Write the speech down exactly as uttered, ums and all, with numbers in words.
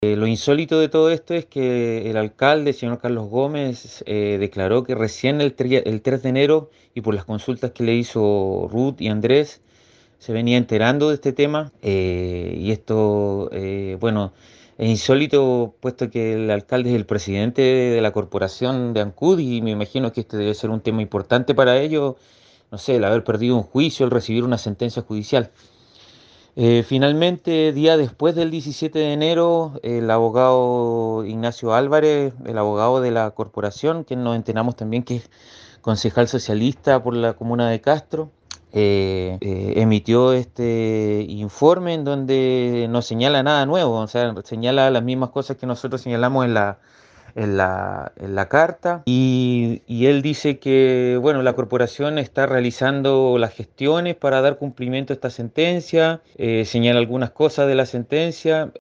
Eh, lo insólito de todo esto es que el alcalde, señor Carlos Gómez, eh, declaró que recién el, tri- el tres de enero, y por las consultas que le hizo Ruth y Andrés, se venía enterando de este tema. Eh, y esto, eh, bueno, es insólito puesto que el alcalde es el presidente de la corporación de Ancud, y me imagino que este debe ser un tema importante para ellos, no sé, el haber perdido un juicio, el recibir una sentencia judicial. Eh, finalmente, día después del diecisiete de enero, el abogado Ignacio Álvarez, el abogado de la corporación, quien nos enteramos también que es concejal socialista por la comuna de Castro, eh, eh, emitió este informe en donde no señala nada nuevo, o sea, señala las mismas cosas que nosotros señalamos en la, en la, en la carta. Y, y él dice que, bueno, la corporación está realizando las gestiones para dar cumplimiento a esta sentencia, eh, señala algunas cosas de la sentencia.